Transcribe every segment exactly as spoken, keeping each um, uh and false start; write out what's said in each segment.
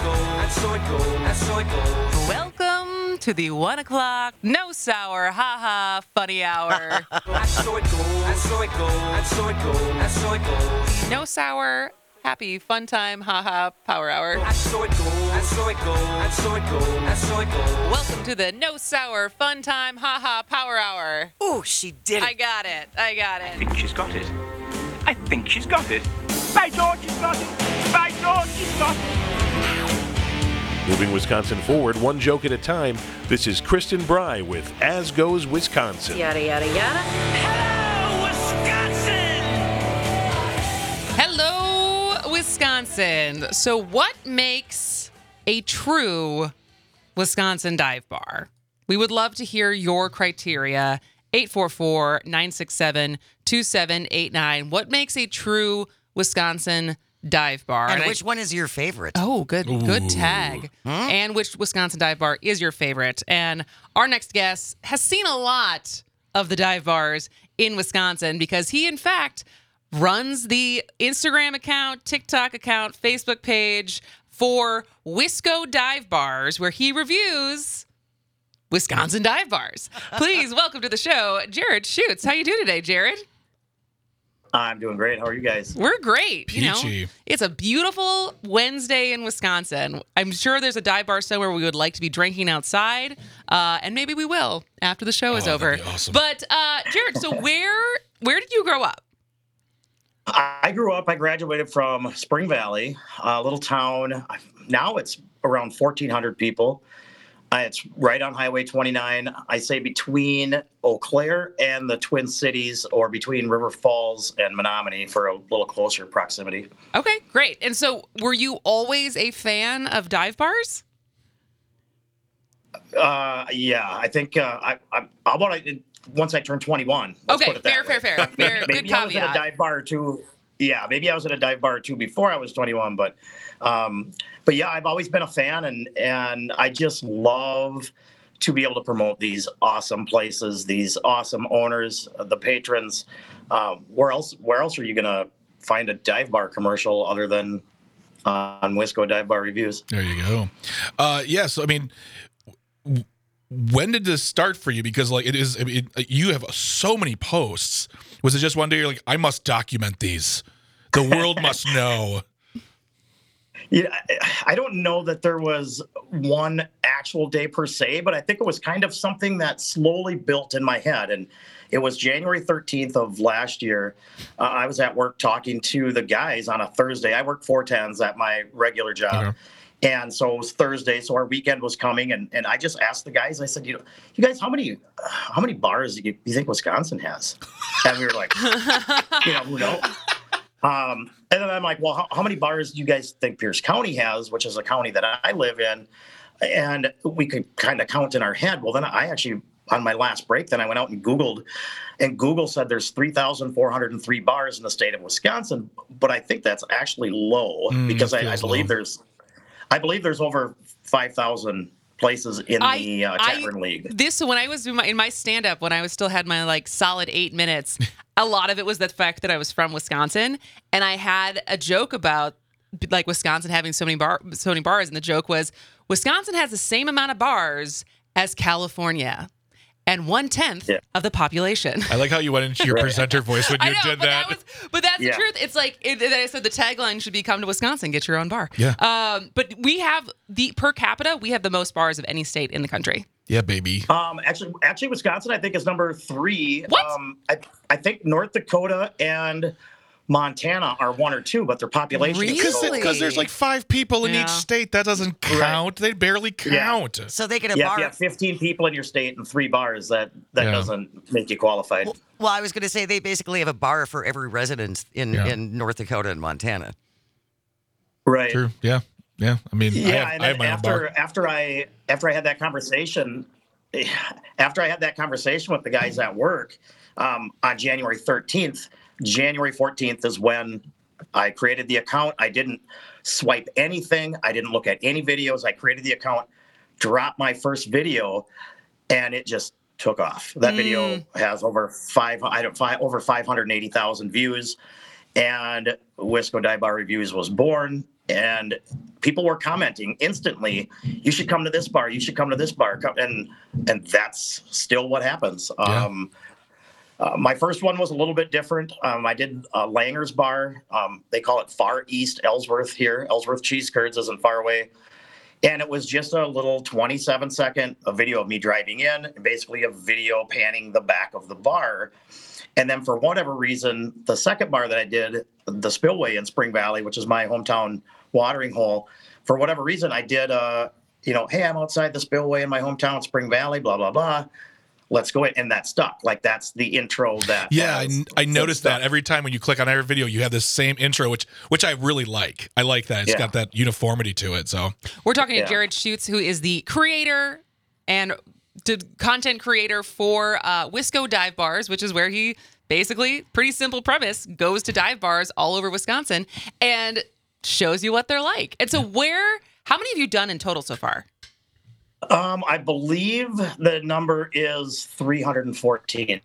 and so it goes, and so it goes. Welcome to the one o'clock no sour haha funny hour. And so it goes, and so it goes, and so it goes, and so it goes. No sour, happy fun time haha power hour. And so it goes, and so it goes, and so it goes, and so it goes. Welcome to the no sour fun time haha power hour. Oh, she did I it. got it. I got I it. think she's got it. I think she's got it. By George, she's got it. By George, she's got it. Moving Wisconsin forward, one joke at a time. This is Kristen Bry with As Goes Wisconsin. Yada, yada, yada. Hello, Wisconsin! Hello, Wisconsin. So, what makes a true Wisconsin dive bar? We would love to hear your criteria. eight four four, nine six seven, two seven eight nine. What makes a true Wisconsin dive bar? And I- which one is your favorite? Oh, good, good tag. And which Wisconsin dive bar is your favorite? And our next guest has seen a lot of the dive bars in Wisconsin because he, in fact, runs the Instagram account, TikTok account, Facebook page for Wisco Dive Bars, where he reviews Wisconsin dive bars. Please welcome to the show, Jared Schutz. How you doing today, Jared? I'm doing great. How are you guys? We're great. You know, Peachy. it's a beautiful Wednesday in Wisconsin. I'm sure there's a dive bar somewhere we would like to be drinking outside, uh, and maybe we will after the show is Oh, over. that'd be awesome. But uh, Jared, so where where did you grow up? I grew up, I graduated from Spring Valley, a little town. Now it's around fourteen hundred people. Uh, it's right on Highway twenty-nine. I say between Eau Claire and the Twin Cities, or between River Falls and Menominee for a little closer proximity. Okay, great. And so, were you always a fan of dive bars? Uh, yeah, I think uh, I, I, how about I, once I turned twenty-one? Let's Okay, put it that fair, way. fair, fair, fair. Maybe Good I was in a caveat. dive bar or two. Yeah, maybe I was in a dive bar or two before I was twenty-one, but um, but yeah, I've always been a fan, and and I just love to be able to promote these awesome places, these awesome owners, uh, the patrons. Um, where else? Where else are you gonna find a dive bar commercial other than uh, on Wisco Dive Bar Reviews? There you go. Uh, yes, I mean, w- when did this start for you? Because like it is, I mean, you have so many posts. Was it just one day you're like, I must document these. The world must know. Yeah, I don't know that there was one actual day per se, but I think it was kind of something that slowly built in my head. And it was January thirteenth of last year. Uh, I was at work talking to the guys on a Thursday. I work four tens at my regular job. Okay. And so it was Thursday, so our weekend was coming, and, and I just asked the guys, I said, you know, you guys, how many how many bars do you, you think Wisconsin has? And we were like, you know, who knows? Um, and then I'm like, well, how, how many bars do you guys think Pierce County has, which is a county that I live in? And we could kind of count in our head. Well, then I actually, on my last break, then I went out and Googled, and Google said there's three thousand four hundred three bars in the state of Wisconsin. But I think that's actually low Mm, because I, I feels believe low. there's, I believe there's over five thousand places in I- the uh, I- Tavern League. This when I was in my, in my stand up when I was still had my like solid eight minutes. A lot of it was the fact that I was from Wisconsin, and I had a joke about like Wisconsin having so many bar so many bars, and the joke was Wisconsin has the same amount of bars as California, and one tenth Yeah. of the population. I like how you went into your presenter voice when you I know, did but that. was, but that's Yeah. the truth. It's like it, that I said the tagline should be "Come to Wisconsin, get your own bar." Yeah. Um, but we have the per capita, we have the most bars of any state in the country. Yeah, baby. Um, actually, actually, Wisconsin, I think, is number three. What? Um, I, I think North Dakota and Montana are one or two, but their population is Because so- Really? there's like five people in Yeah. each state. That doesn't count. They barely count. So they get a Yeah, if bar. you have fifteen people in your state and three bars, that that Yeah. doesn't make you qualified. Well, well, I was going to say they basically have a bar for every resident in, Yeah. in North Dakota and Montana. Right. True. Yeah. Yeah. I mean, I Yeah, have, and I have then my own after bar. after I after I had that conversation, after I had that conversation with the guys at work um, on January thirteenth, January fourteenth is when I created the account. I didn't swipe anything. I didn't look at any videos. I created the account, dropped my first video, and it just took off. That video has over five, I don't five over five hundred eighty thousand views, and Wisco Dive Bar Reviews was born. and people were commenting instantly, you should come to this bar, you should come to this bar. And and that's still what happens. Yeah. Um, uh, my first one was a little bit different. Um, I did uh, Langer's Bar. Um, they call it Far East Ellsworth here. Ellsworth Cheese Curds isn't far away. And it was just a little twenty-seven second a video of me driving in, and basically a video panning the back of the bar. And then for whatever reason, the second bar that I did, the Spillway in Spring Valley, which is my hometown watering hole, for whatever reason, I did, uh, you know, hey, I'm outside the Spillway in my hometown, Spring Valley, blah, blah, blah. Let's go in. And that stuck. Like, that's the intro that. Yeah, has, I, I noticed that every time when you click on every video, you have this same intro, which which I really like. I like that. It's Yeah. got that uniformity to it. So We're talking to Yeah. Jared Schutz, who is the creator and d- content creator for uh, Wisco Dive Bars, which is where he basically, pretty simple premise, goes to dive bars all over Wisconsin and shows you what they're like. And so where, how many have you done in total so far? Um, I believe the number is three hundred fourteen.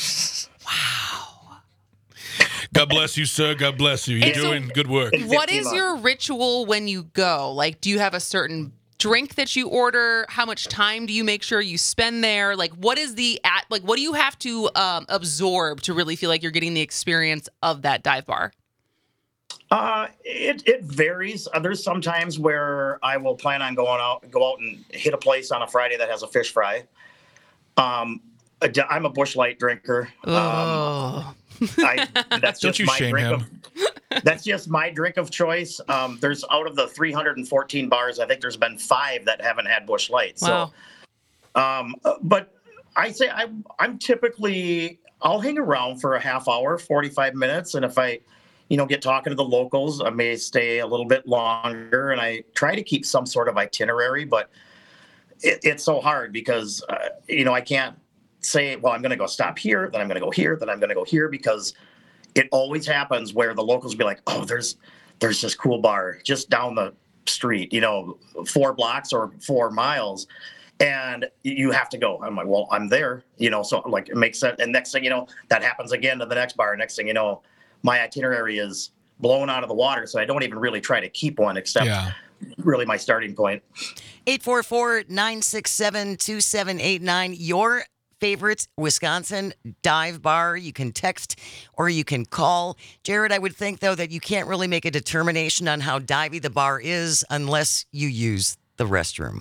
God bless you, sir. God bless you. You're And so- doing good work. In What fifteen is months. your ritual when you go? Like, do you have a certain drink that you order? How much time do you make sure you spend there? Like, what is the at? Like, what do you have to um, absorb to really feel like you're getting the experience of that dive bar? Uh, it it varies. Uh, there's some times where I will plan on going out, go out and hit a place on a Friday that has a fish fry. Um, a di- I'm a Busch Light drinker. Um, Oh, I, that's Don't just you my shame drink him. of. That's just my drink of choice. Um, there's out of the three hundred fourteen bars, I think there's been five that haven't had Busch Light. wow. So, um, uh, but I say I, I'm typically I'll hang around for a half hour, forty-five minutes, and if I, you know, get talking to the locals, I may stay a little bit longer, and I try to keep some sort of itinerary. But it, it's so hard because uh, you know I can't say, well, I'm going to go stop here, then I'm going to go here, then I'm going to go here, because it always happens where the locals be like, oh, there's there's this cool bar just down the street, you know, four blocks or four miles, and you have to go. I'm like, well, I'm there, you know, so like it makes sense. And next thing you know, that happens again to the next bar. Next thing you know, my itinerary is blown out of the water, so I don't even really try to keep one, except Yeah. really my starting point. eight four four, nine six seven, two seven eight nine. Your favorite Wisconsin dive bar. You can text or you can call. Jared, I would think, though, that you can't really make a determination on how divey the bar is unless you use the restroom.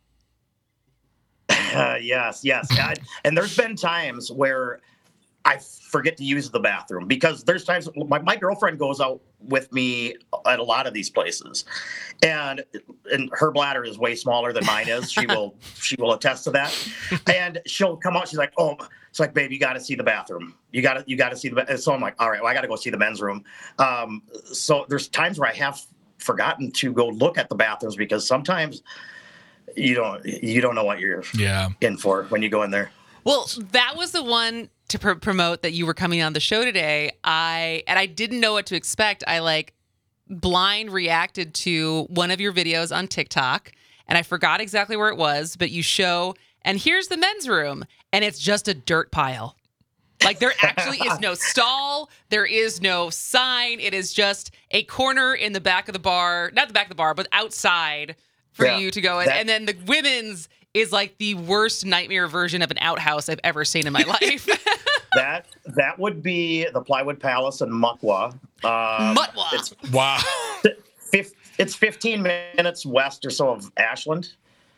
Uh, yes, yes. And, and there's been times where I forget to use the bathroom, because there's times my, my girlfriend goes out with me at a lot of these places, and and her bladder is way smaller than mine is. She will she will attest to that. And she'll come out. She's like, oh, it's like, babe, you got to see the bathroom. You got to you got to see the. Ba-. So I'm like, all right, well, I got to go see the men's room. Um, so there's times where I have forgotten to go look at the bathrooms, because sometimes you don't you don't know what you're Yeah. in for when you go in there. Well, that was the one to pr- promote that you were coming on the show today. I and I didn't know what to expect. I like blind reacted to one of your videos on TikTok, and I forgot exactly where it was, but you show, and here's the men's room, and it's just a dirt pile. Like, there actually is no stall. There is no sign. It is just a corner in the back of the bar, not the back of the bar, but outside for Yeah, you to go in. that- And then the women's is like the worst nightmare version of an outhouse I've ever seen in my life. That that would be the Plywood Palace in Muckwa. Um, Muckwa. It's Wow. fif- it's fifteen minutes west or so of Ashland.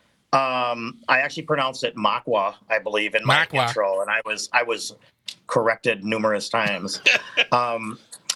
Um, I actually pronounced it Makwa, I believe, in my Makwa. intro, and I was I was corrected numerous times. um,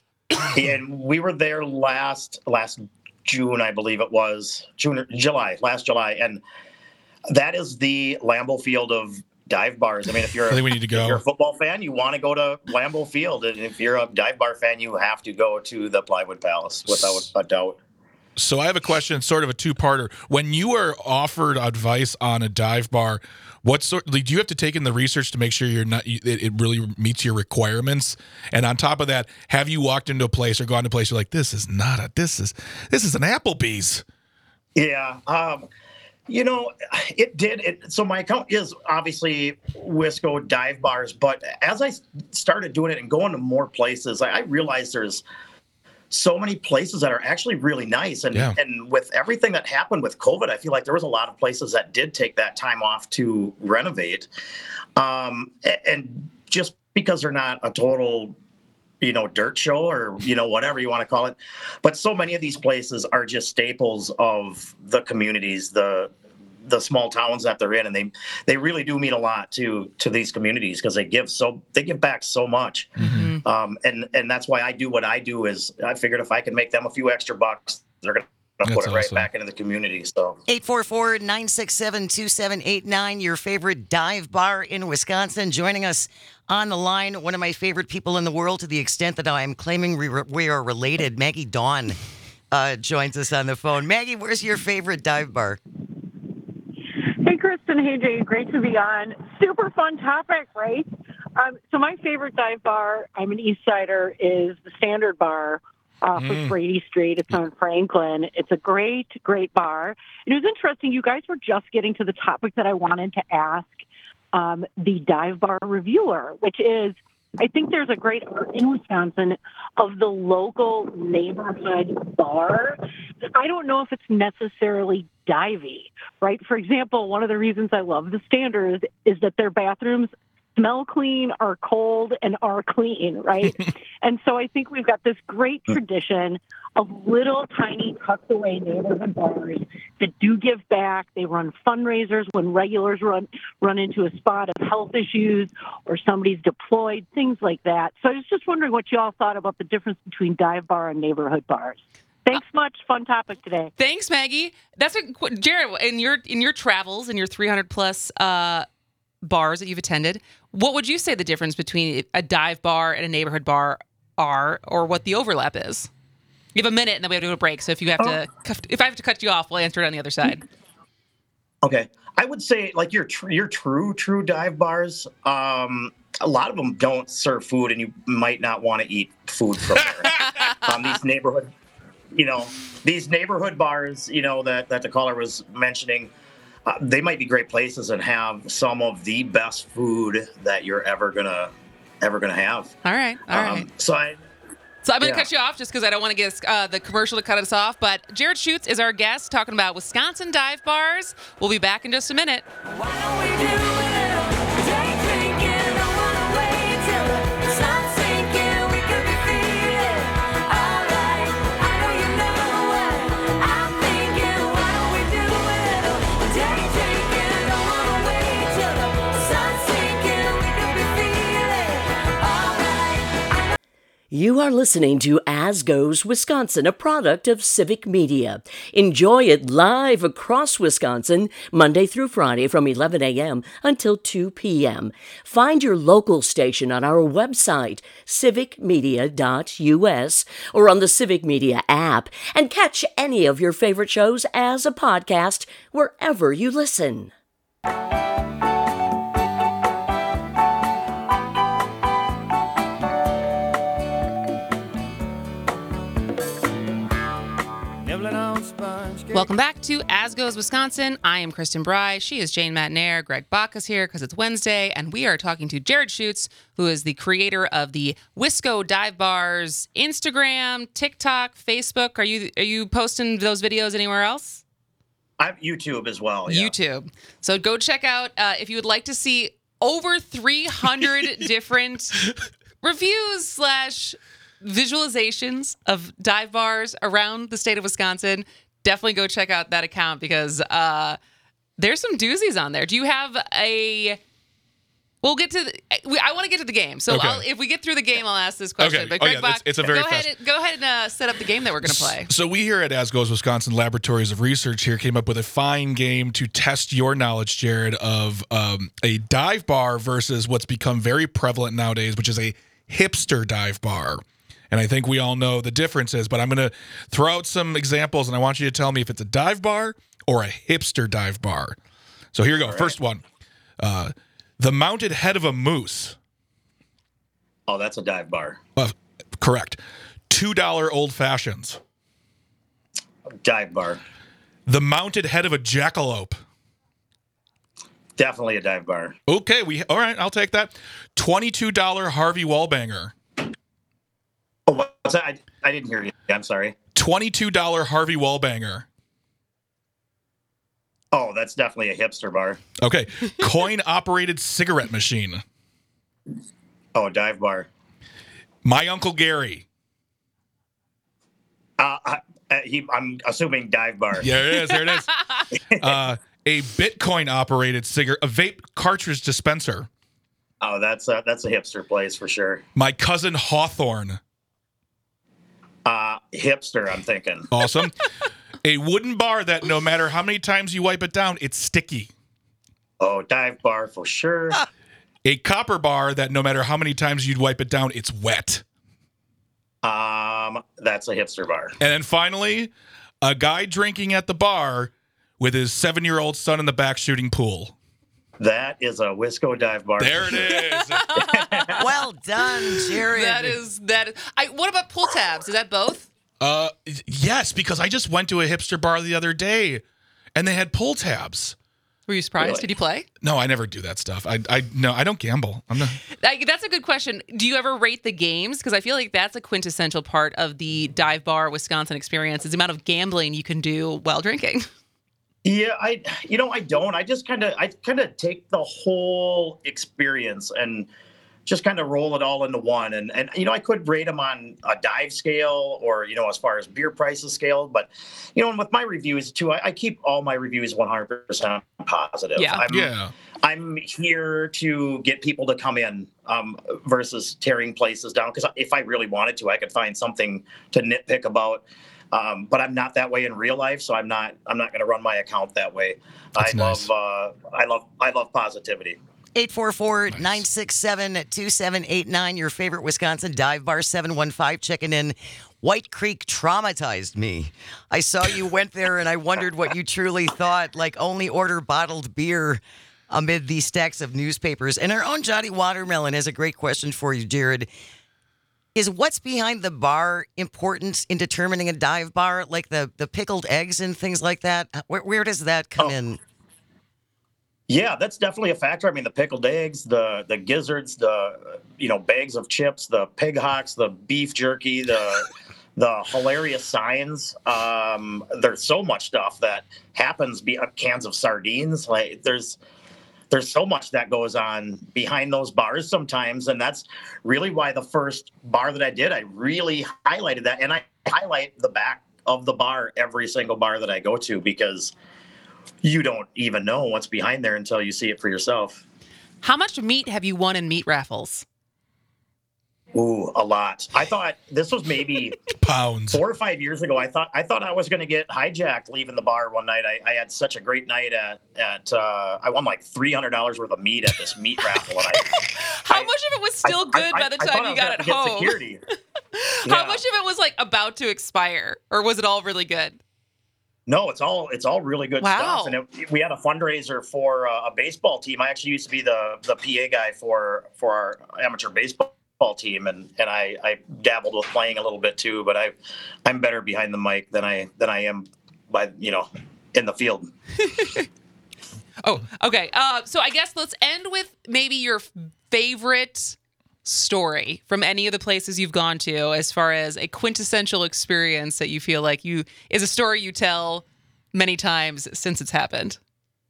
and we were there last last June, I believe it was June, or July, last July, and that is the Lambeau Field of dive bars. I mean, if you're I think we need to go. if you're a football fan, you want to go to Lambeau Field, and if you're a dive bar fan, you have to go to the Plywood Palace without a doubt. So I have a question, sort of a two-parter. When you are offered advice on a dive bar, what sort? Like, do you have to take in the research to make sure you're not it, it really meets your requirements? And on top of that, have you walked into a place or gone to a place you're like, this is not a this is this is an Applebee's? Yeah. Um, you know, it did. It, so my account is obviously Wisco Dive Bars, but as I started doing it and going to more places, I, I realized there's so many places that are actually really nice. And Yeah. and with everything that happened with COVID, I feel like there was a lot of places that did take that time off to renovate. Um, a- and just because they're not a total, you know, dirt show or, you know, whatever you want to call it. But so many of these places are just staples of the communities, the the small towns that they're in, and they they really do mean a lot to to these communities because they give so they give back so much. Mm-hmm. Um, and and that's why I do what I do. Is I figured if I can make them a few extra bucks, they're gonna put That's it right awesome. back into the community. So eight four four, nine six seven, two seven eight nine, your favorite dive bar in Wisconsin. Joining us on the line, one of my favorite people in the world to the extent that I am claiming we, we are related, Maggie Dawn, uh, joins us on the phone. Maggie, where's your favorite dive bar? Hey, Kristen. Hey, Jay. Great to be on. Super fun topic, right? Um, so my favorite dive bar, I'm an East Sider, is the Standard Bar off Mm. of Brady Street. It's on Franklin. It's a great, great bar. And it was interesting. You guys were just getting to the topic that I wanted to ask um, the dive bar reviewer, which is, I think there's a great art in Wisconsin of the local neighborhood bar. I don't know if it's necessarily divey, right? For example, one of the reasons I love the Standard is that their bathrooms smell clean, are cold, and are clean, right? And so I think we've got this great tradition of little tiny tucked away neighborhood bars that do give back. They run fundraisers when regulars run run into a spot of health issues or somebody's deployed, things like that. So I was just wondering what you all thought about the difference between dive bar and neighborhood bars. Thanks much. Fun topic today. Thanks, Maggie. That's a Jared. In your in your travels, in your three hundred plus uh, bars that you've attended, what would you say the difference between a dive bar and a neighborhood bar are, or what the overlap is? You have a minute, and then we have to go to break. So if you have to, if I have to cut you off, we'll answer it on the other side. okay, I would say like your tr- your true true dive bars. Um, a lot of them don't serve food, and you might not want to eat food from there. um, these neighborhood, you know, these neighborhood bars, you know, that that the caller was mentioning. Uh, they might be great places and have some of the best food that you're ever gonna ever gonna have. All right, all right. Um, so I, So I'm going to Yeah. cut you off just because I don't want to get uh, the commercial to cut us off. But Jared Schutz is our guest talking about Wisconsin dive bars. We'll be back in just a minute. Why don't we do it? Day drinking, don't wanna wait till the sun's sinking. We could be feeling alright. I know you know what I'm thinking. Why don't we do it? Day drinking, don't wanna wait till the sun's sinking. We could be feeling alright. You are listening to As Goes Wisconsin, a product of Civic Media. Enjoy it live across Wisconsin, Monday through Friday from eleven a.m. until two p.m. Find your local station on our website, civic media dot u s, or on the Civic Media app, and catch any of your favorite shows as a podcast wherever you listen. Welcome back to As Goes Wisconsin. I am Kristen Bry. She is Jane Matnair. Greg Bach is here because it's Wednesday, and we are talking to Jared Schutz, who is the creator of the Wisco Dive Bars Instagram, TikTok, Facebook. Are you are you posting those videos anywhere else? I have YouTube as well. Yeah. YouTube. So go check out uh, if you would like to see over three hundred different reviews slash visualizations of dive bars around the state of Wisconsin. Definitely go check out that account because uh, there's some doozies on there. Do you have a... We'll get to... The, we, I want to get to the game. So Okay. I'll, if we get through the game, I'll ask this question. Okay. But Oh, Greg yeah, Bach, it's- it's a very go, ahead fast- and, go ahead and uh, set up the game that we're going to play. So we here at As Goes Wisconsin Laboratories of Research here came up with a fine game to test your knowledge, Jared, of um, a dive bar versus what's become very prevalent nowadays, which is a hipster dive bar. And I think we all know the differences, but I'm going to throw out some examples, and I want you to tell me if it's a dive bar or a hipster dive bar. So here you go. First one. Uh, the mounted head of a moose. Oh, that's a dive bar. Uh, correct. two dollar old fashions. Dive bar. The mounted head of a jackalope. Definitely a dive bar. Okay, we all right. I'll take that. Twenty-two dollar Harvey Wallbanger. Oh, What's that? I, I didn't hear you. I'm sorry. twenty-two dollars Harvey Wallbanger. Oh, that's definitely a hipster bar. Okay. Coin-operated cigarette machine. Oh, dive bar. My Uncle Gary. Uh, I, uh, he, I'm assuming dive bar. Yeah, it is. There it is. Uh, a Bitcoin-operated cigarette, a vape cartridge dispenser. Oh, that's a, that's a hipster place for sure. My cousin Hawthorne. Uh, hipster, I'm thinking. Awesome. A wooden bar that no matter how many times you wipe it down, it's sticky. Oh, dive bar for sure. A copper bar that no matter how many times you'd wipe it down, it's wet. Um, that's a hipster bar. And then finally, a guy drinking at the bar with his seven-year-old son in the back shooting pool. That is a Wisco dive bar. There it is. Well done, Jared. That is that. I. What about pull tabs? Is that both? Uh, yes, because I just went to a hipster bar the other day, and they had pull tabs. Were you surprised? Really? Did you play? No, I never do that stuff. I, I, no, I don't gamble. I'm not. Like, that's a good question. Do you ever rate the games? Because I feel like that's a quintessential part of the dive bar Wisconsin experience is the amount of gambling you can do while drinking. Yeah, I, you know, I don't. I just kind of, I kind of take the whole experience and just kind of roll it all into one. And, and, you know, I could rate them on a dive scale or, you know, as far as beer prices scale. But, you know, and with my reviews too, I, I keep all my reviews one hundred percent positive. Yeah. I'm, Yeah. I'm here to get people to come in um, versus tearing places down. Because if I really wanted to, I could find something to nitpick about. Um, but I'm not that way in real life, so I'm not. I'm not going to run my account that way. That's I nice. love. Uh, I love. I love positivity. eight four four, nine six seven, two seven eight nine, your favorite Wisconsin dive bar. Seven one five checking in. White Creek traumatized me. I saw you went there and I wondered what you truly thought, like only order bottled beer amid these stacks of newspapers. And our own Johnny Watermelon has a great question for you, Jared. Is what's behind the bar important in determining a dive bar, like the, the pickled eggs and things like that? Where, where does that come Oh. in? Yeah, that's definitely a factor. I mean, the pickled eggs, the the gizzards, the you know bags of chips, the pig hocks, the beef jerky, the the hilarious signs. Um, there's so much stuff that happens. Be uh, cans of sardines. Like there's there's so much that goes on behind those bars sometimes, and that's really why the first bar that I did, I really highlighted that, and I highlight the back of the bar every single bar that I go to because you don't even know what's behind there until you see it for yourself. How much meat have you won in meat raffles? Ooh, a lot. I thought this was maybe Pounds. four or five years ago. I thought I thought I was going to get hijacked leaving the bar one night. I, I had such a great night at at. Uh, I won like three hundred dollars worth of meat at this meat raffle. And I, How I- much of it was still I- good I- by the I thought time I you was got gonna it get home? Security. How Yeah. much of it was like about to expire, or was it all really good? No, it's all it's all really good Wow. stuff. And it, we had a fundraiser for uh, a baseball team. I actually used to be the the P A guy for for our amateur baseball team, and and I, I dabbled with playing a little bit too. But I I'm better behind the mic than I than I am by you know in the field. Oh, okay. Uh, so I guess let's end with maybe your favorite story from any of the places you've gone to, as far as a quintessential experience that you feel like you is a story you tell many times since it's happened.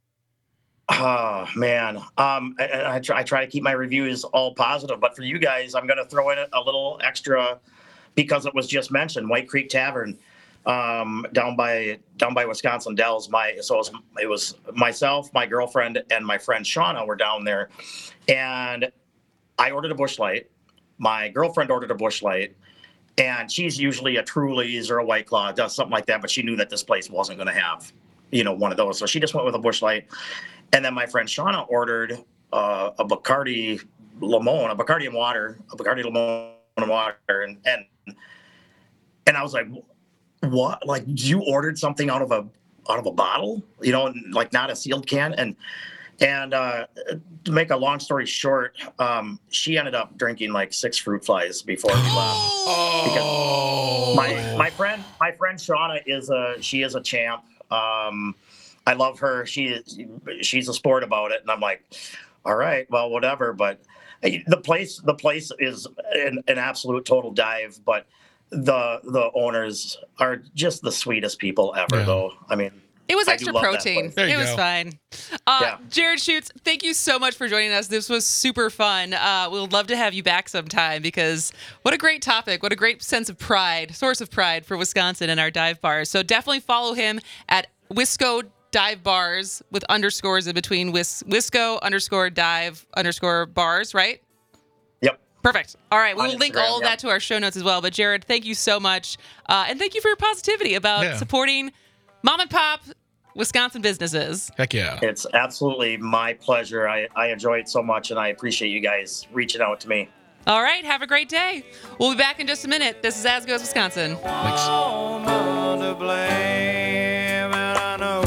Oh man, um, I, I, try, I try to keep my reviews all positive, but for you guys, I'm going to throw in a little extra because it was just mentioned. White Creek Tavern, um, down by down by Wisconsin Dells. My so it was, it was myself, my girlfriend, and my friend Shauna were down there, and I ordered a Busch Light. My girlfriend ordered a Busch Light, and she's usually a Truly's or a White Claw, does something like that. But she knew that this place wasn't going to have, you know, one of those, so she just went with a Busch Light. And then my friend Shauna ordered uh, a Bacardi Limon, a Bacardi and water, a Bacardi Limon and water, and and and I was like, "What? Like you ordered something out of a out of a bottle? You know, like not a sealed can?" And and uh, to make a long story short, um, she ended up drinking like six fruit flies before we left. Oh. My my friend my friend Shauna is a she is a champ. Um, I love her. She is she's a sport about it, and I'm like, all right, well, whatever. But the place the place is an, an absolute total dive. But the the owners are just the sweetest people ever, Yeah. though. I mean, It was I do extra love that protein. place. There you It was go. fine. Uh, Yeah. Jared Schutz, thank you so much for joining us. This was super fun. Uh, we'll love to have you back sometime because what a great topic. What a great sense of pride, source of pride for Wisconsin and our dive bars. So definitely follow him at Wisco Dive Bars with underscores in between Wis- Wisco underscore dive underscore bars, right? Yep. Perfect. All right. We On will link Instagram, all of yep. that to our show notes as well. But Jared, thank you so much. Uh, and thank you for your positivity about Yeah. supporting mom and pop Wisconsin businesses. Heck yeah. It's absolutely my pleasure. I, I enjoy it so much, and I appreciate you guys reaching out to me. All right. Have a great day. We'll be back in just a minute. This is As Goes Wisconsin. Thanks. Woman to blame, and I know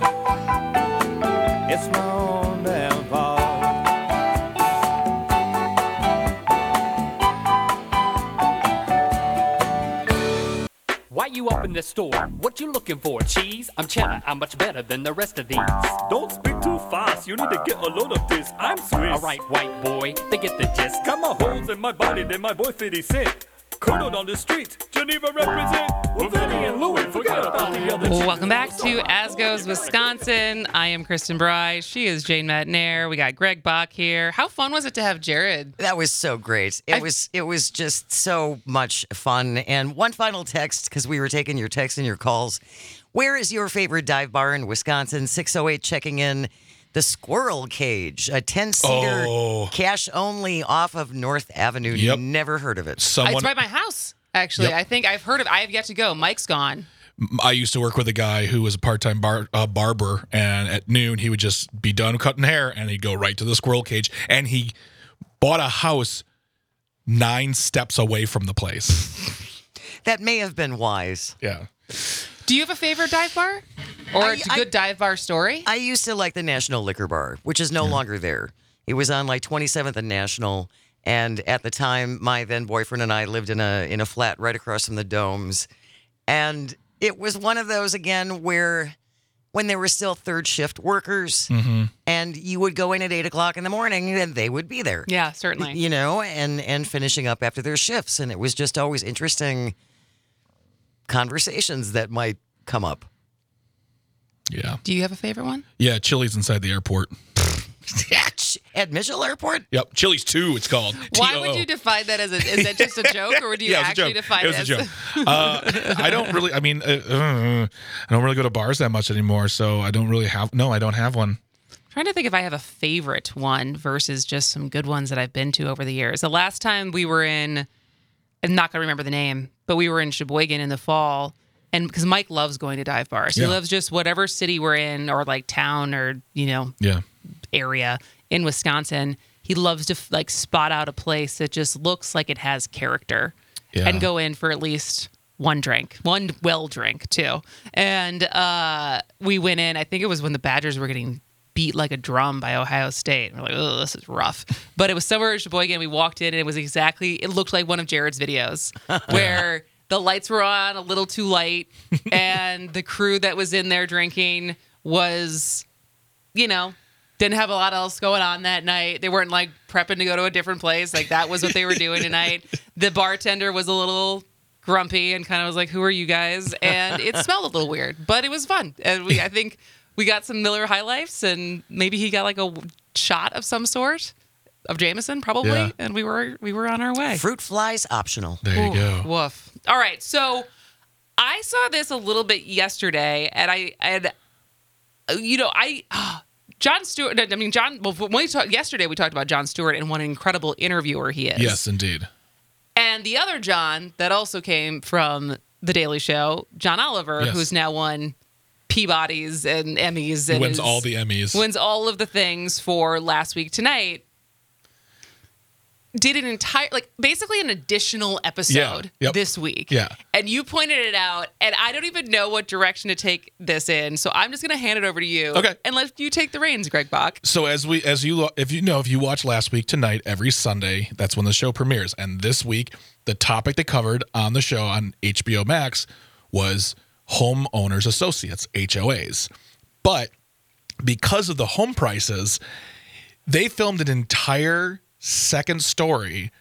it's my own damn fault. Why you up in this store? What you looking for? Cheese? I'm cheddar. I'm much better than the rest of these. Don't speak too fast, you need to get a load of this. I'm Swiss. All right, white boy, they get the gist. Got my holes in my body, then my boy fifty cent. Curdled on the street, Geneva represent. Well, Vinny and Louie, forgot about the other chicks. Welcome back to As Goes Wisconsin. I am Kristen Bry. She is Jane Matnair. We got Greg Bach here. How fun was it to have Jared? That was so great. It I- was it was just so much fun. And one final text, because we were taking your texts and your calls. Where is your favorite dive bar in Wisconsin? six oh eight checking in. The Squirrel Cage, a ten-seater Oh. cash only off of North Avenue. Yep. Never heard of it. Someone It's by my house, actually. Yep. I think I've heard of I have yet to go. Mike's gone. I used to work with a guy who was a part-time bar, uh, barber, and at noon he would just be done cutting hair, and he'd go right to the Squirrel Cage. And he bought a house nine steps away from the place. That may have been wise. Yeah. Do you have a favorite dive bar? Or I- it's a I- good dive bar story? I used to like the National Liquor Bar, which is no longer there. It was on like twenty-seventh and National, and at the time, my then boyfriend and I lived in a in a flat right across from the Domes, and it was one of those again where when there were still third shift workers, and you would go in at eight o'clock in the morning, and they would be there. yeah, certainly. You know, and and finishing up after their shifts, and it was just always interesting conversations that might come up. Yeah. Do you have a favorite one? Yeah, Chili's inside the airport. At Mitchell Airport? Yep, Chili's two, it's called. Why T O O. would you define that as a is that just a joke or would you Yeah, it was a actually joke. define it was it a as joke. uh, I don't really. I mean, uh, uh, I don't really go to bars that much anymore, so I don't really have. No, I don't have one. Trying to think if I have a favorite one versus just some good ones that I've been to over the years. The last time we were in, I'm not going to remember the name, but we were in Sheboygan in the fall. And because Mike loves going to dive bars. He Yeah. loves just whatever city we're in or like town or, you know, Yeah. area in Wisconsin. He loves to like spot out a place that just looks like it has character Yeah. and go in for at least one drink, one well drink too. And uh, we went in, I think it was when the Badgers were getting beat like a drum by Ohio State. We're like, oh, this is rough. But it was somewhere in Sheboygan. We walked in and it was exactly, it looked like one of Jared's videos where the lights were on a little too light and the crew that was in there drinking was, you know, didn't have a lot else going on that night. They weren't like prepping to go to a different place. Like that was what they were doing tonight. The bartender was a little grumpy and kind of was like, who are you guys? And it smelled a little weird, but it was fun. And we, I think we got some Miller High Lifes and maybe he got like a shot of some sort of Jameson probably. Yeah. And we were, we were on our way. Fruit flies optional. There you go. Woof. All right. So I saw this a little bit yesterday and I, and you know, I, John Stewart, I mean, John, well, when we talked yesterday, we talked about John Stewart and what an incredible interviewer he is. Yes, indeed. And the other John that also came from The Daily Show, John Oliver, Yes. who's now won Peabodys and Emmys. He And wins is- all the Emmys. Wins all of the things for Last Week Tonight. Did an entire, like, basically an additional episode Yeah. Yep. this week. Yeah. And you pointed it out, and I don't even know what direction to take this in. So I'm just going to hand it over to you. Okay. And let you take the reins, Greg Bach. So as we as you lo- if you know if you watch Last Week Tonight every Sunday, that's when the show premieres. And this week, the topic they covered on the show on H B O Max was homeowners associates, H O As. But because of the home prices, they filmed an entire second story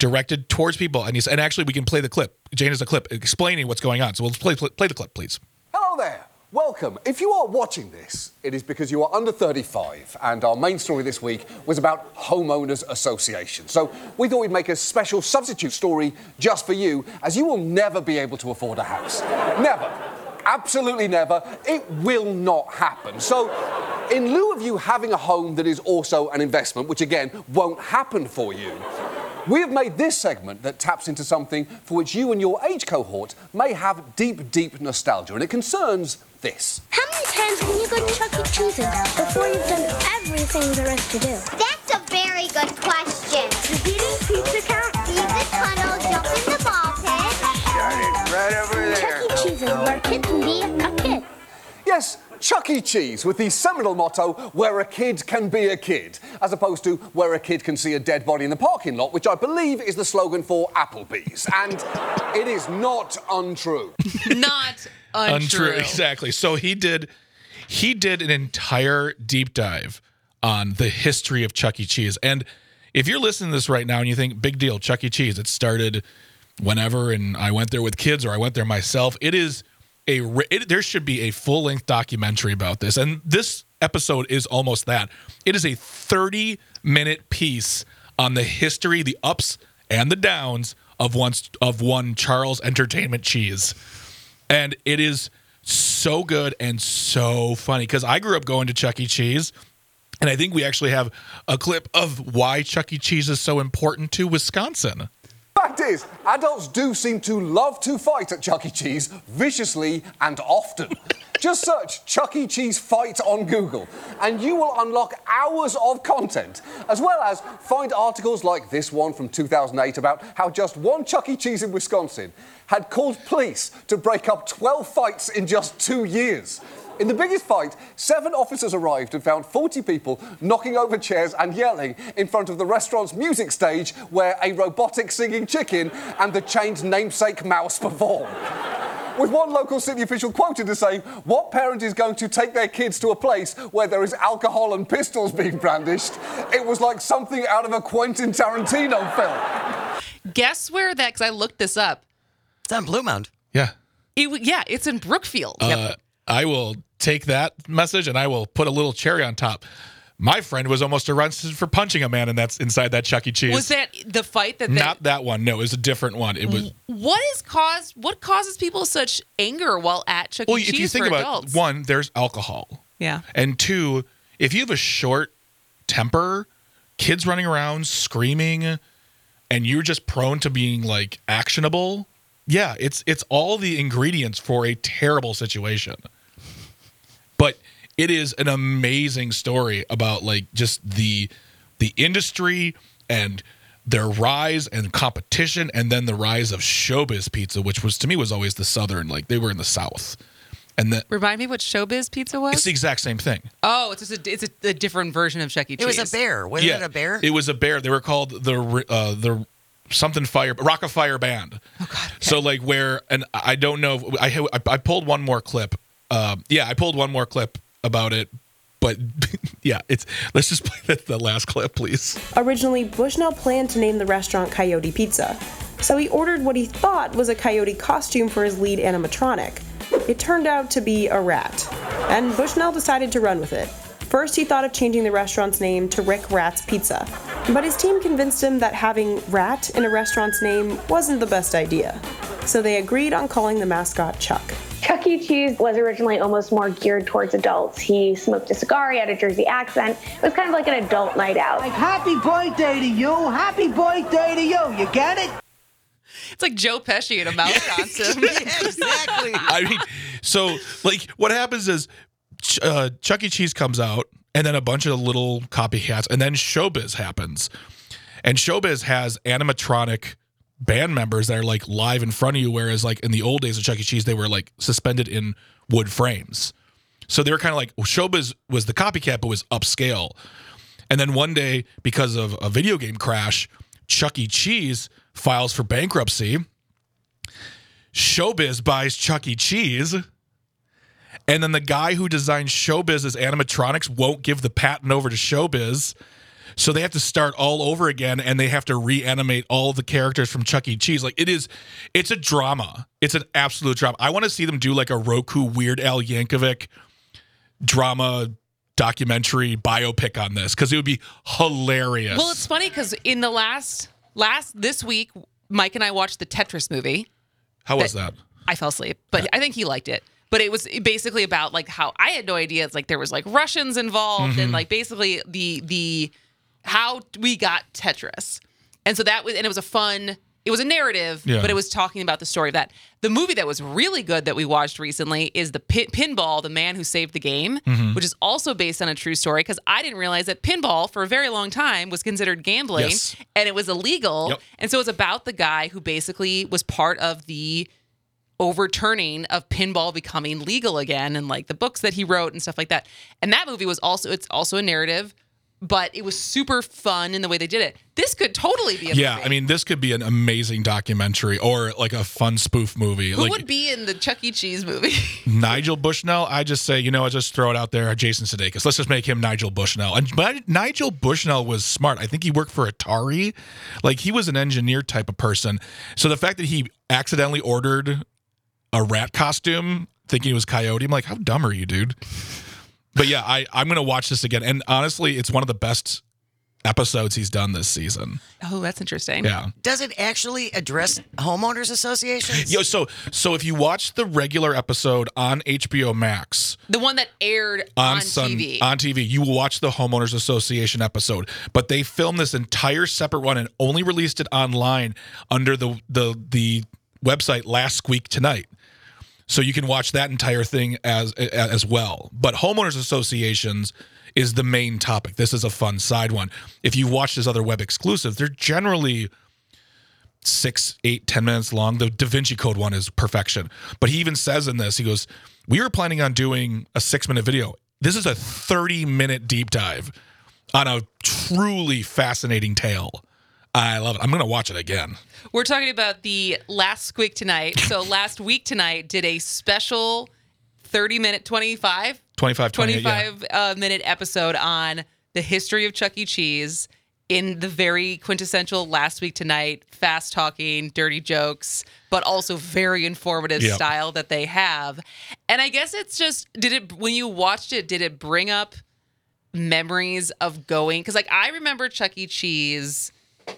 directed towards people. And he's and actually we can play the clip. Jane has a clip explaining what's going on. So we'll play play the clip, please. Hello there. Welcome. If you are watching this, it is because you are under thirty-five, and our main story this week was about homeowners association. So we thought we'd make a special substitute story just for you, as you will never be able to afford a house. Never. Absolutely never. It will not happen. So in lieu of you having a home that is also an investment, which again won't happen for you, we have made this segment that taps into something for which you and your age cohort may have deep, deep nostalgia, and it concerns this. How many times can you go to Chuck E. Cheese before you've done everything there is to do? That's a very good question. Does eating pizza count? Leave the tunnel, jump in the ball pit. Got it right over there. Chuck E. Cheese is where a kid can be a kid. Yes, Chuck E. Cheese, with the seminal motto, where a kid can be a kid, as opposed to where a kid can see a dead body in the parking lot, which I believe is the slogan for Applebee's. And it is not untrue. Not untrue. Exactly. So he did he did an entire deep dive on the history of Chuck E. Cheese. And if you're listening to this right now and you think, big deal, Chuck E. Cheese, it started whenever, and I went there with kids or I went there myself, it is a it, there should be a full-length documentary about this, and this episode is almost that. It is a thirty-minute piece on the history, the ups and the downs of one of one Charles Entertainment Cheese, and it is so good and so funny because I grew up going to Chuck E. Cheese, and I think we actually have a clip of why Chuck E. Cheese is so important to Wisconsin. Fact is, adults do seem to love to fight at Chuck E. Cheese viciously and often. Just search Chuck E. Cheese fight on Google, and you will unlock hours of content, as well as find articles like this one from two thousand eight about how just one Chuck E. Cheese in Wisconsin had called police to break up twelve fights in just two years. In the biggest fight, seven officers arrived and found forty people knocking over chairs and yelling in front of the restaurant's music stage where a robotic singing chicken and the chained namesake mouse perform. With one local city official quoted as saying, "What parent is going to take their kids to a place where there is alcohol and pistols being brandished? It was like something out of a Quentin Tarantino film." Guess where that, because I looked this up. It's on Blue Mound. Yeah. It, w- yeah, it's in Brookfield. Uh, Yep. I will take that message and I will put a little cherry on top. My friend was almost arrested for punching a man, and that's inside that Chuck E. Cheese. Was that the fight that? They, Not that one. No, it was a different one. It was. What is caused? What causes people such anger while at Chuck Well, E. Cheese if you think for about adults? it, one, there's alcohol, Yeah. and two, if you have a short temper, kids running around screaming, and you're just prone to being like actionable. Yeah, it's it's all the ingredients for a terrible situation. But it is an amazing story about like just the the industry and their rise and competition, and then the rise of Showbiz Pizza, which was to me was always the southern, like they were in the South. And that Remind me what Showbiz Pizza was? it's the exact same thing. Oh, it's just a, it's a, a different version of Chuck E. Cheese. It was a bear. Wasn't yeah, it a bear? It was a bear. They were called the uh, the something fire Rock of Fire Band. Oh God. Okay. So like where, and I don't know. I I, I pulled one more clip. Um, yeah, I pulled one more clip about it. But yeah, it's let's just play the, the last clip, please. Originally, Bushnell planned to name the restaurant Coyote Pizza, so he ordered what he thought was a coyote costume for his lead animatronic. It turned out to be a rat, and Bushnell decided to run with it. First, he thought of changing the restaurant's name to Rick Rat's Pizza, but his team convinced him that having rat in a restaurant's name wasn't the best idea, so they agreed on calling the mascot Chuck. Chuck E. Cheese was originally almost more geared towards adults. He smoked a cigar, he had a Jersey accent. It was kind of like an adult night out. Like, happy birthday to you, happy birthday to you, you get it? It's like Joe Pesci in a mouse costume. Yeah, exactly. I mean, so like what happens is uh, Chuck E. Cheese comes out, and then a bunch of little copycats, and then Showbiz happens, and Showbiz has animatronic band members that are like live in front of you, whereas like in the old days of Chuck E. Cheese, they were like suspended in wood frames. So they were kind of like, well, Showbiz was the copycat, but was upscale. And then one day, because of a video game crash, Chuck E. Cheese files for bankruptcy. Showbiz buys Chuck E. Cheese. And then the guy who designed Showbiz's animatronics won't give the patent over to Showbiz. So they have to start all over again, and they have to reanimate all the characters from Chuck E. Cheese. Like it is, it's a drama. It's an absolute drama. I want to see them do like a Roku Weird Al Yankovic drama documentary biopic on this because it would be hilarious. Well, it's funny because in the last last this week, Mike and I watched the Tetris movie. How was that? I fell asleep, but I think he liked it. But it was basically about like how I had no idea. It's like there was like Russians involved Mhm. and like basically the the how we got Tetris. And so that was and it was a fun it was a narrative, Yeah. but it was talking about the story of that. The movie that was really good that we watched recently is the pin- Pinball, The Man Who Saved the Game, Mhm. which is also based on a true story because I didn't realize that pinball for a very long time was considered gambling Yes. and it was illegal. Yep. And so it's about the guy who basically was part of the overturning of pinball becoming legal again and like the books that he wrote and stuff like that. And that movie was also it's also a narrative, but it was super fun in the way they did it. This could totally be a Yeah, movie. I mean, this could be an amazing documentary or like a fun spoof movie. Who like would be in the Chuck E. Cheese movie? Nigel Bushnell, I just say, you know, I just throw it out there. Jason Sudeikis. Let's just make him Nigel Bushnell. And but Nigel Bushnell was smart. I think he worked for Atari. Like he was an engineer type of person. So the fact that he accidentally ordered a rat costume thinking it was Coyote, I'm like, how dumb are you, dude? But yeah, I, I'm going to watch this again. And honestly, it's one of the best episodes he's done this season. Oh, that's interesting. Yeah. Does it actually address homeowners associations? Yo, so so if you watch the regular episode on H B O Max, The one that aired on, on, Sun, T V. on T V, you will watch the Homeowners Association episode. But they filmed this entire separate one and only released it online under the the the website Last Squeak Tonight. So you can watch that entire thing as as well. But homeowners associations is the main topic. This is a fun side one. If you watch this other web exclusive, they're generally six, eight, ten minutes long. The Da Vinci Code one is perfection. But he even says in this, he goes, we were planning on doing a six minute video. This is a thirty minute deep dive on a truly fascinating tale. I love it. I'm going to watch it again. We're talking about the Last Squeak Tonight. So last week tonight did a special thirty minute, twenty-five? twenty-five, twenty-eight, yeah. twenty-five uh, minute episode on the history of Chuck E. Cheese in the very quintessential Last Week Tonight, fast talking, dirty jokes, but also very informative Yep. style that they have. And I guess it's just, did it, when you watched it, did it bring up memories of going? Because like I remember Chuck E. Cheese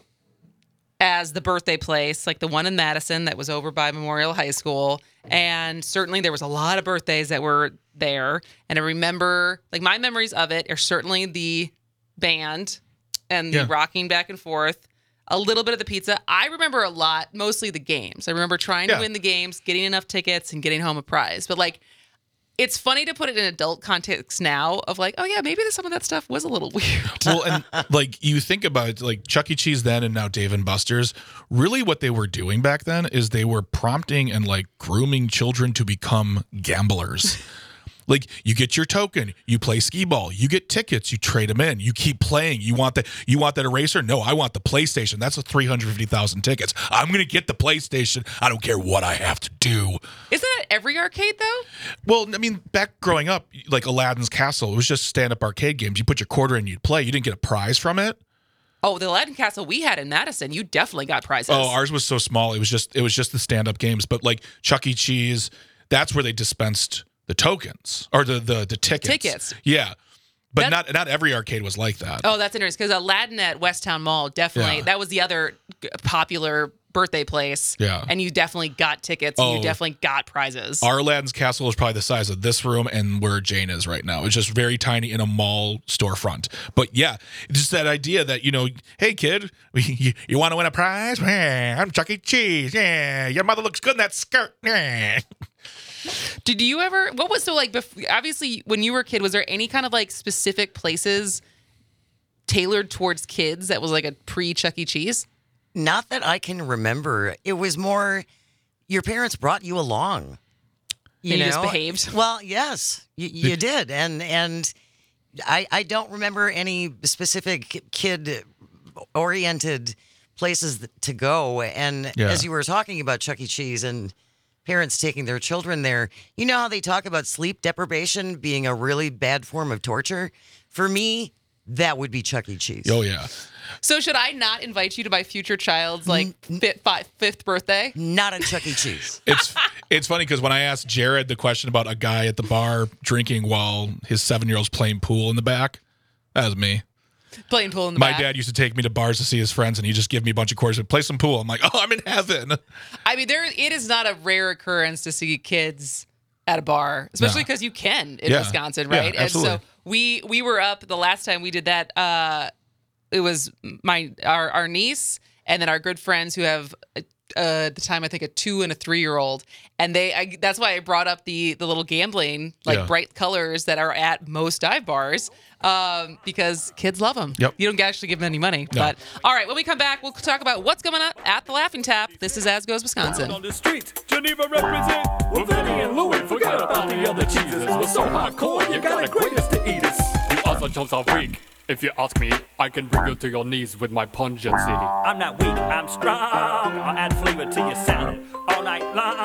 as the birthday place, like the one in Madison that was over by Memorial High School. And certainly there was a lot of birthdays that were there. And I remember, like, my memories of it are certainly the band and the Yeah. rocking back and forth, a little bit of the pizza. I remember a lot, mostly the games. I remember trying Yeah. to win the games, getting enough tickets, and getting home a prize. But, like, it's funny to put it in adult context now of like, oh yeah, maybe some of that stuff was a little weird. Well, and like you think about it, like Chuck E. Cheese then and now Dave and Buster's, really what they were doing back then is they were prompting and like grooming children to become gamblers. Like you get your token, you play skee ball, you get tickets, you trade them in, you keep playing. You want that? You want that eraser? No, I want the PlayStation. That's a three hundred fifty thousand tickets. I'm gonna get the PlayStation. I don't care what I have to do. Isn't that every arcade though? Well, I mean, back growing up, like Aladdin's Castle, it was just stand-up arcade games. You put your quarter in, you'd play. You didn't get a prize from it. Oh, the Aladdin Castle we had in Madison, you definitely got prizes. Oh, ours was so small. It was just it was just the stand-up games. But like Chuck E. Cheese, that's where they dispensed the tokens or the the, the tickets. Tickets. Yeah. But That- not not every arcade was like that. Oh, that's interesting because Aladdin at Westtown Mall definitely Yeah. that was the other g- popular birthday place. Yeah. and you definitely got tickets. And Oh. you definitely got prizes. Our Aladdin's Castle is probably the size of this room and where Jane is right now. It's just very tiny in a mall storefront. But yeah, it's just that idea that, you know, hey, kid, you, you want to win a prize? Yeah, I'm Chuck E. Cheese. Yeah, your mother looks good in that skirt. Yeah. Did you ever? What was so like? Bef- obviously, when you were a kid, was there any kind of like specific places tailored towards kids that was like a pre Chuck E. Cheese? Not that I can remember. It was more your parents brought you along. And you just behaved? Well, yes, you, you did, and and I I don't remember any specific kid oriented places th- to go. And Yeah. as you were talking about Chuck E. Cheese and parents taking their children there, you know how they talk about sleep deprivation being a really bad form of torture? For me, that would be Chuck E. Cheese. Oh, yeah. So should I not invite you to my future child's like fifth, five, fifth birthday? Not a Chuck E. Cheese. It's it's funny because when I asked Jared the question about a guy at the bar drinking while his seven-year-old's playing pool in the back, that was me. Playing pool in the My back. dad used to take me to bars to see his friends, and he just give me a bunch of quarters and play some pool. I'm like, oh, I'm in heaven. I mean, there it is not a rare occurrence to see kids at a bar, especially No. because you can in Yeah. Wisconsin, Yeah, right? and absolutely. so we we were up the last time we did that. Uh, it was my our our niece and then our good friends who have uh, at the time I think a two and a three year old, and they I, that's why I brought up the the little gambling like Yeah. bright colors that are at most dive bars. Um, because kids love them. Yep. You don't actually give them any money. No. But all right, when we come back, we'll talk about what's going on at the Laughing Tap. This is As Goes Wisconsin. On the street, Geneva represent. Well, Vinny and Louie, forget about the other cheeses. We're so hardcore, you got the greatest to eat us. The other chumps are weak. If you ask me, I can bring you to your knees with my pungency. I'm not weak, I'm strong. I'll add flavor to your salad all night long.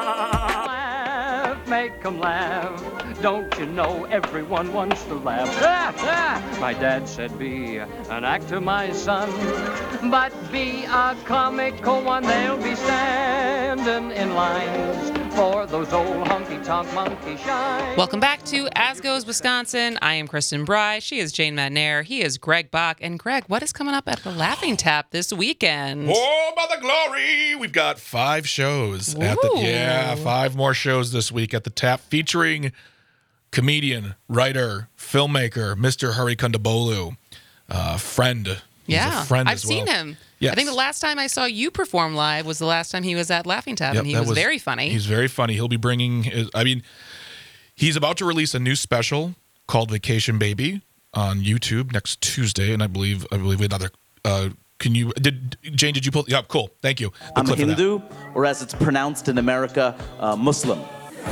Laugh, make 'em laugh. Don't you know everyone wants to laugh? Ah, ah. My dad said, be an actor, my son, but be a comical one. They'll be standing in lines for those old honky-tonk monkey shines. Welcome back to As Goes Wisconsin. I am Kristen Bry. She is Jane Madnair. He is Greg Bach. And Greg, what is coming up at the Laughing Tap this weekend? Oh, Mother Glory! We've got five shows at the Ooh. yeah, five more shows this week at the Tap featuring comedian, writer, filmmaker, Mister Hari Kondabolu, uh, friend. He's Yeah, a friend I've as well. seen him. Yes. I think the last time I saw you perform live was the last time he was at Laughing Tap, Yep, and he that was, very funny. He's very funny. He'll be bringing his, I mean, he's about to release a new special called Vacation Baby on YouTube next Tuesday, and I believe I believe another. Uh, can you did Jane? Did you pull? Yeah, cool. Thank you. The I'm a clip of that. Hindu, or as it's pronounced in America, uh, Muslim.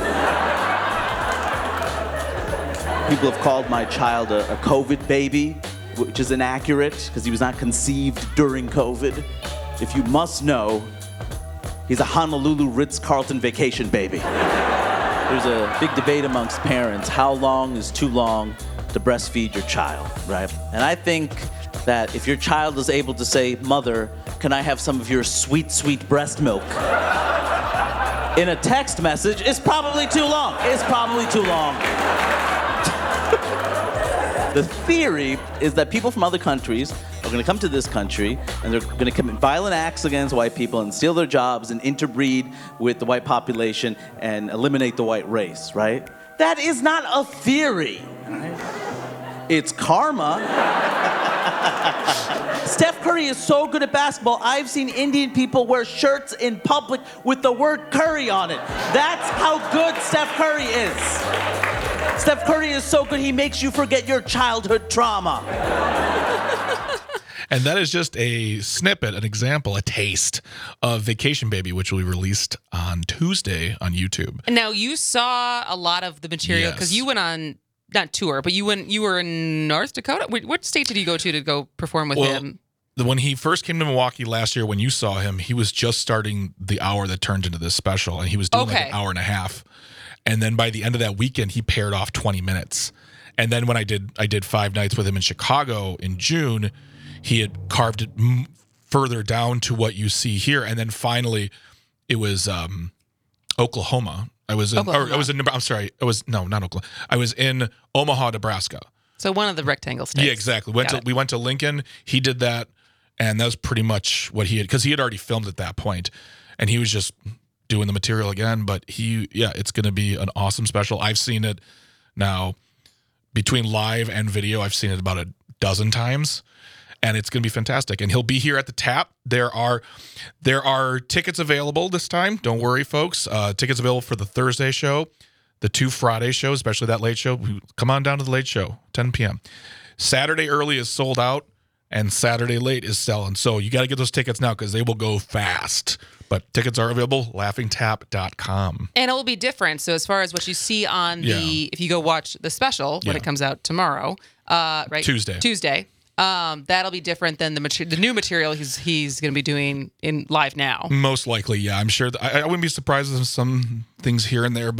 People have called my child a, a COVID baby, which is inaccurate because he was not conceived during COVID. If you must know, he's a Honolulu Ritz-Carlton vacation baby. There's a big debate amongst parents. How long is too long to breastfeed your child, right? And I think that if your child is able to say, Mother, can I have some of your sweet, sweet breast milk? In a text message, it's probably too long. It's probably too long. The theory is that people from other countries are going to come to this country and they're going to commit violent acts against white people and steal their jobs and interbreed with the white population and eliminate the white race, right? That is not a theory. Right? It's karma. Steph Curry is so good at basketball, I've seen Indian people wear shirts in public with the word curry on it. That's how good Steph Curry is. Steph Curry is so good, he makes you forget your childhood trauma. And that is just a snippet, an example, a taste of Vacation Baby, which will be released on Tuesday on YouTube. And now you saw a lot of the material because Yes. you went on not tour, but you went. You were in North Dakota. Wh- What state did you go to to go perform with Well, him? the- when he first came to Milwaukee last year, when you saw him, he was just starting the hour that turned into this special, and he was doing like Okay. an hour and a half. And then by the end of that weekend, he paired off twenty minutes. And then when I did, I did five nights with him in Chicago in June. He had carved it m- further down to what you see here, and then finally, it was um, Oklahoma. I was in, or Oklahoma. I was in. I'm sorry, I was no, not Oklahoma. I was in Omaha, Nebraska. So one of the rectangle states. Yeah, exactly. Went Got to it. we went to Lincoln. He did that, and that was pretty much what he had because he had already filmed at that point, and he was just doing the material again. But he, yeah, it's going to be an awesome special. I've seen it now between live and video. I've seen it about a dozen times, and it's going to be fantastic. And he'll be here at the Tap. There are there are tickets available this time. Don't worry, folks. Uh, tickets available for the Thursday show, the two Friday shows, especially that late show. Come on down to the late show, ten p.m. Saturday early is sold out, and Saturday late is selling. So you got to get those tickets now because they will go fast. But tickets are available, laughing tap dot com. And it will be different. So as far as what you see on the, Yeah. if you go watch the special when Yeah. it comes out tomorrow, uh, right? Tuesday. Tuesday. Um, that'll be different than the mater- the new material he's he's going to be doing in live now. Most likely, yeah. I'm sure. That, I, I wouldn't be surprised if some things here and there, but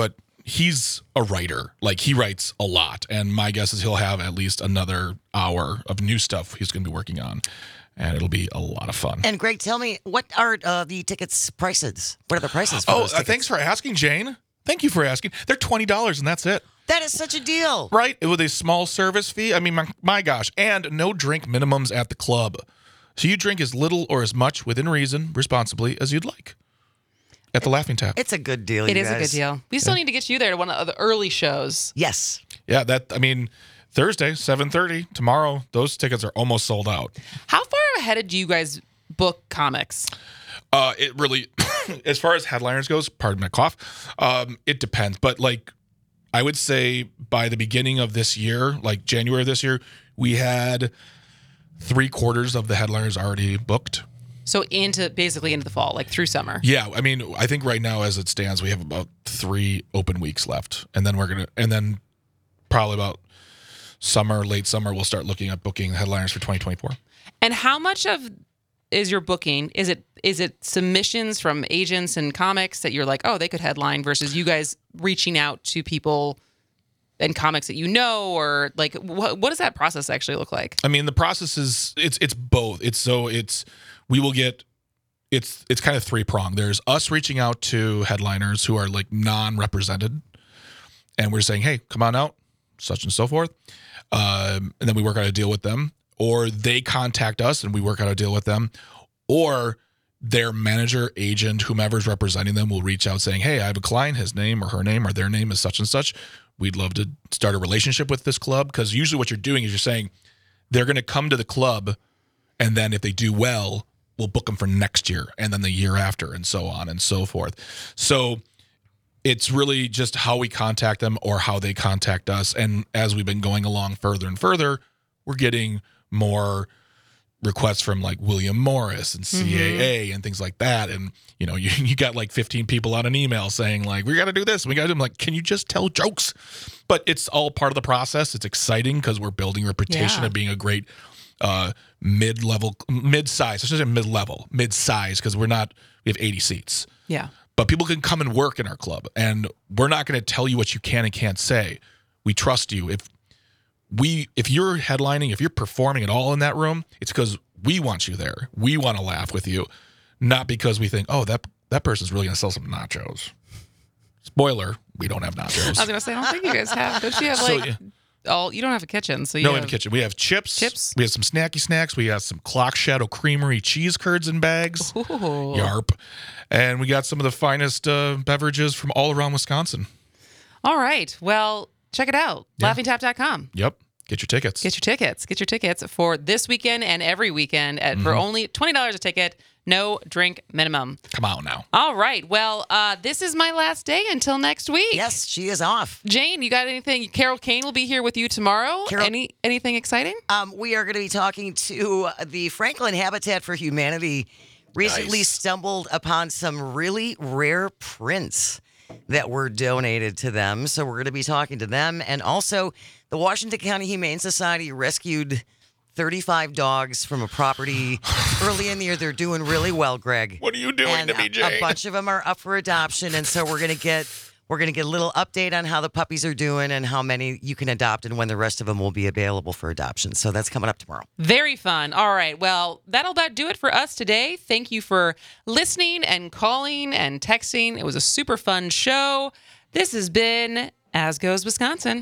he's a writer. Like, he writes a lot. And my guess is he'll have at least another hour of new stuff he's going to be working on. And it'll be a lot of fun. And Greg, tell me, what are uh, the tickets prices? What are the prices for Oh, those uh, tickets? thanks for asking, Jane. Thank you for asking. They're twenty dollars and that's it. That is such a deal. Right? With a small service fee. I mean, my, my gosh. And no drink minimums at the club. So you drink as little or as much within reason, responsibly, as you'd like at the Laughing Tap. It's a good deal, It you is guys. a good deal. We still need to get you there to one of the early shows. Yes. Yeah, that, I mean, Thursday, seven thirty, tomorrow, those tickets are almost sold out. How far ahead do you guys book comics? Uh, it really, as far as headliners goes, pardon my cough, um, it depends. But like, I would say by the beginning of this year, like January of this year, we had three quarters of the headliners already booked. So into basically into the fall, like through summer. Yeah, I mean, I think right now as it stands, we have about three open weeks left, and then we're gonna, and then probably about summer, late summer, we'll start looking at booking headliners for twenty twenty-four. And how much of is your booking? Is it is it submissions from agents and comics that you're like, oh, they could headline, versus you guys reaching out to people and comics that you know, or like what what does that process actually look like? I mean, the process is it's it's both. It's so it's we will get it's it's kind of three pronged. There's us reaching out to headliners who are like non-represented, and we're saying, hey, come on out, such and so forth, um, and then we work out a deal with them, or they contact us and we work out a deal with them, or their manager, agent, whomever's representing them will reach out saying, hey, I have a client, his name or her name or their name is such and such. We'd love to start a relationship with this club, because usually what you're doing is you're saying they're going to come to the club, and then if they do well, we'll book them for next year and then the year after and so on and so forth. So it's really just how we contact them or how they contact us. And as we've been going along further and further, we're getting more requests from like William Morris and C A A mm-hmm. and things like that. And, you know, you, you got like fifteen people on an email saying like, we got to do this. We got to do, I'm like, can you just tell jokes? But it's all part of the process. It's exciting because we're building a reputation Yeah. of being a great uh, mid-level, mid-size. I should say mid-level, mid-size, because we're not, we have eighty seats. Yeah. But people can come and work in our club, and we're not going to tell you what you can and can't say. We trust you. If we, if you're headlining, if you're performing at all in that room, it's because we want you there. We want to laugh with you, not because we think, oh, that that person's really going to sell some nachos. Spoiler: we don't have nachos. I was gonna say, I don't think you guys have. Don't you have So, like yeah. all? You don't have a kitchen, so you No, have, in the kitchen we have chips. Chips? We have some snacky snacks. We have some Clock Shadow Creamery cheese curds in bags. Ooh. Yarp. And we got some of the finest uh, beverages from all around Wisconsin. All right. Well, check it out. Yeah. laughing tap dot com. Yep. Get your tickets. Get your tickets. Get your tickets for this weekend and every weekend at for Mhm. only twenty dollars a ticket. No drink minimum. Come on now. All right. Well, uh, this is my last day until next week. Yes, she is off. Jane, you got anything? Carol Kane will be here with you tomorrow. Carol- Any anything exciting? Um, we are going to be talking to the Franklin Habitat for Humanity. Recently Nice. stumbled upon some really rare prints that were donated to them. So we're going to be talking to them. And also, the Washington County Humane Society rescued thirty-five dogs from a property early in the year. They're doing really well, Greg. What are you doing And to me, a, Jane? a bunch of them are up for adoption. And so we're going to get... We're going to get a little update on how the puppies are doing and how many you can adopt and when the rest of them will be available for adoption. So that's coming up tomorrow. Very fun. All right. Well, that'll about do it for us today. Thank you for listening and calling and texting. It was a super fun show. This has been As Goes Wisconsin.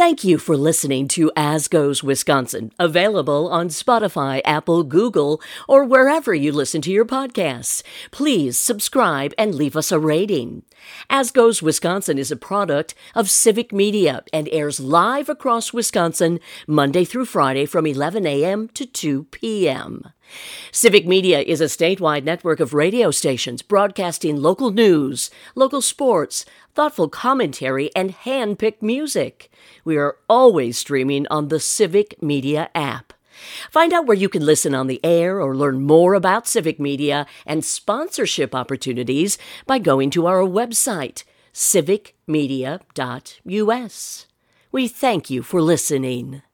Thank you for listening to As Goes Wisconsin, available on Spotify, Apple, Google, or wherever you listen to your podcasts. Please subscribe and leave us a rating. As Goes Wisconsin is a product of Civic Media and airs live across Wisconsin Monday through Friday from eleven a.m. to two p.m. Civic Media is a statewide network of radio stations broadcasting local news, local sports, thoughtful commentary, and hand-picked music. We are always streaming on the Civic Media app. Find out where you can listen on the air or learn more about Civic Media and sponsorship opportunities by going to our website, civic media dot u s. We thank you for listening.